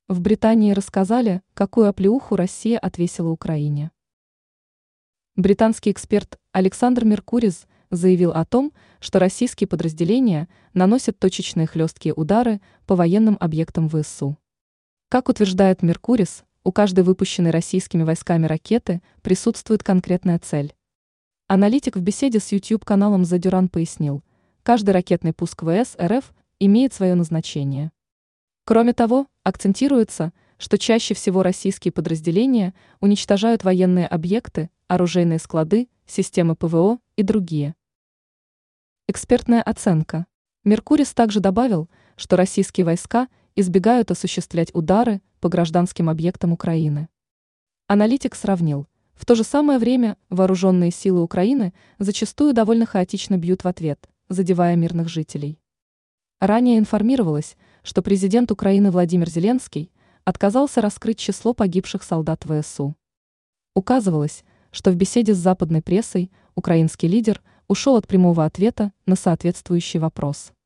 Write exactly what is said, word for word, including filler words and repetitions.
В Британии рассказали, какую оплеуху Россия отвесила Украине. Британский эксперт Александр Меркурис заявил о том, что российские подразделения наносят точечные хлесткие удары по военным объектам ВСУ. Как утверждает Меркурис, у каждой выпущенной российскими войсками ракеты присутствует конкретная цель. Аналитик в беседе с YouTube-каналом The Duran пояснил, каждый ракетный пуск ВС РФ имеет свое назначение. Кроме того, акцентируется, что чаще всего российские подразделения уничтожают военные объекты, оружейные склады, системы ПВО и другие. Экспертная оценка. Меркурис также добавил, что российские войска избегают осуществлять удары по гражданским объектам Украины. Аналитик сравнил, в то же самое время вооруженные силы Украины зачастую довольно хаотично бьют в ответ, задевая мирных жителей. Ранее информировалось, что президент Украины Владимир Зеленский отказался раскрыть число погибших солдат ВСУ. Указывалось, что в беседе с западной прессой украинский лидер ушел от прямого ответа на соответствующий вопрос.